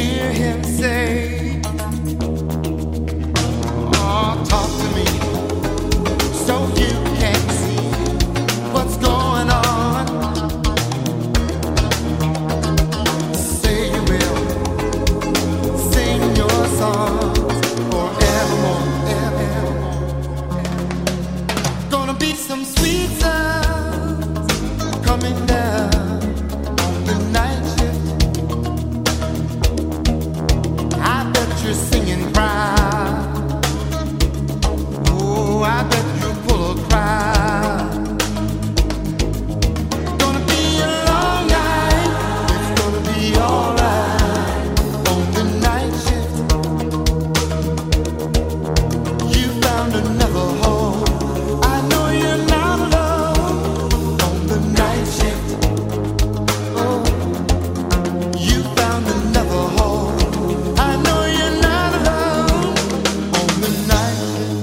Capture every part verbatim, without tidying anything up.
hear him say, oh, talk to me so you can see what's going on. Say you will sing your songs forevermore, evermore. Gonna be some sweet sounds coming down on the night shift. I bet you're singing proud. Oh, I bet you're full of pride. Gonna be a long night. It's gonna be alright on the night shift. You found another home. I know you're not alone on the night shift. Oh, you found another home. I know you're not alone on the night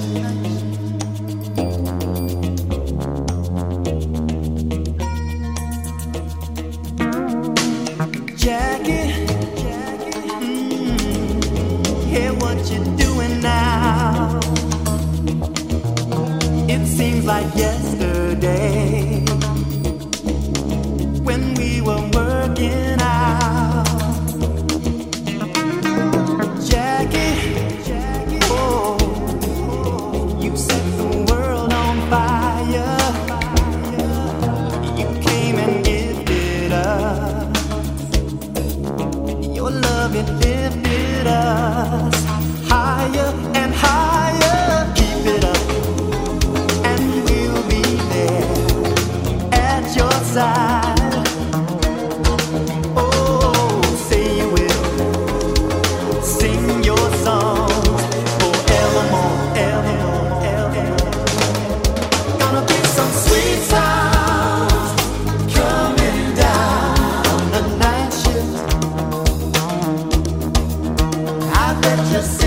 shift. Jackie, mm, hear what you're doing now. It seems like yesterday when we were working out. Jackie, oh, you set the world on fire. You came and gifted us. Your love, it lifted us higher and higher. Keep it up, and we'll be there at your side. Oh, say you will sing your songs forevermore, evermore, evermore. Gonna be some sweet sounds coming down on the night shift. I bet you.